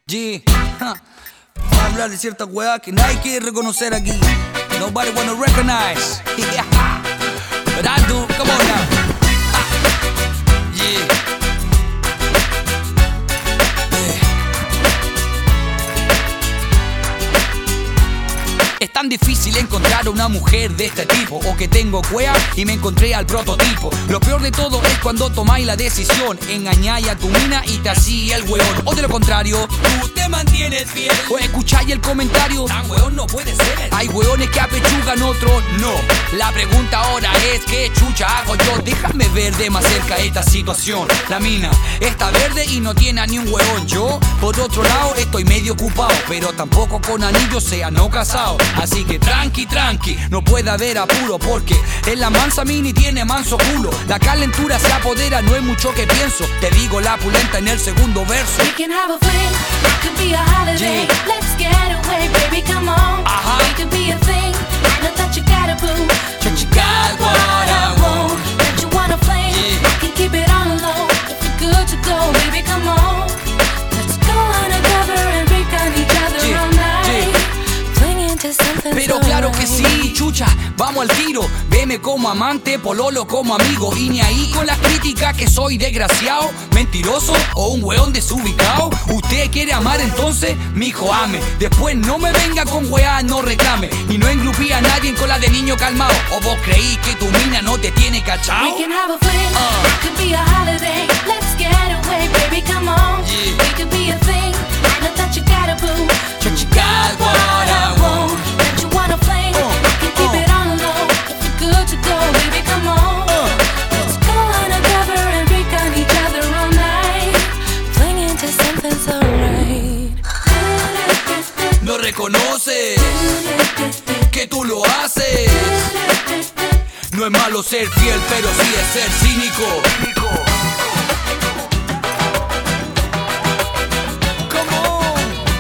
G, vamos a hablar de ciertas weas que nadie quiere reconocer aquí. Nobody wanna recognize. Yeah. But I do, come on now. Yeah. Es tan difícil encontrar una mujer de este tipo, o que tengo cuea y me encontré al prototipo. Lo peor de todo es cuando tomáis la decisión, engañáis a tu mina y te hacís el weón. O de lo contrario, tú te mantienes fiel, o escucháis el comentario, tan weón no puede ser. Hay weones que apechugan, otros no. La pregunta ahora es, ¿qué chucha hago yo? Déjame ver de más cerca esta situación. La mina está verde y no tiene a ni un weón. Yo, por otro lado, estoy medio ocupado, pero tampoco con anillos, sea no casado. Así que tranqui, tranqui, no puede haber apuro, porque en la mansa mini tiene manso culo. La calentura se apodera, no es mucho que pienso. Te digo la pulenta en el segundo verso. We can have a fling, it could be a holiday. Yeah. Let's get away, baby, come on. Uh-huh. It could be a thing, not that you gotta boo. But you got what I want. That you wanna flame, Yeah. can keep it on the low. If you're good to go, baby, come on. Let's go undercover and break on each other Yeah. all night. Yeah. Fling into something Pero so claro que right. sí, chucha, vamos al tiro. Veme como amante, pololo como amigo. Y ni ahí con las críticas que soy desgraciado, mentiroso o un weón desubicado. Usted quiere amar, entonces, mijo, ame. Después no me venga con weá, no reclame. Y no engrupí a nadie con la de niño calmado. ¿O vos creí que tu mina no te tiene cachao? We can have a fling, it could be a holiday. Let's get away, baby, come on. Yeah. It could be a thing, not that you gotta boo. But you got what I want. That you wanna flame, can keep it on the low. If you're good to go, baby, come on. Let's go undercover and break on each other all night. Fling into something so right. No reconoces que tú lo haces. No es malo ser fiel, pero sí es ser cínico. Come on.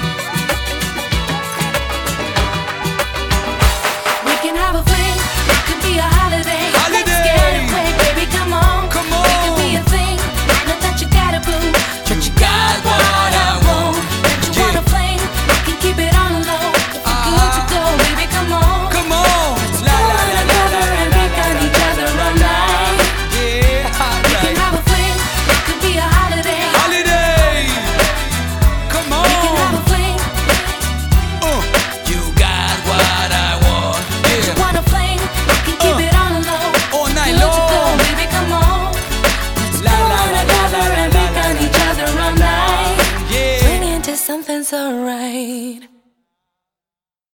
We can have a fling, it could be a holiday. Let's get away, baby, come on. Come It could on. be a thing, not that you gotta boo. But you got what I want. That you wanna flame, can keep it on the low. If you're good to go, baby, come on. Come on. La la la la la And la break on each other all night. Yeah, We can right. have a fling, it could be a holiday. Holiday. Come We can have on. a fling, You got what I want. you Yeah. wanna flame, can keep it on the low. All night Good to go, long. baby, come on. Let's La, go la, la, la, undercover la, and la, break la, on la. each other all night. Yeah. Fling into something so right.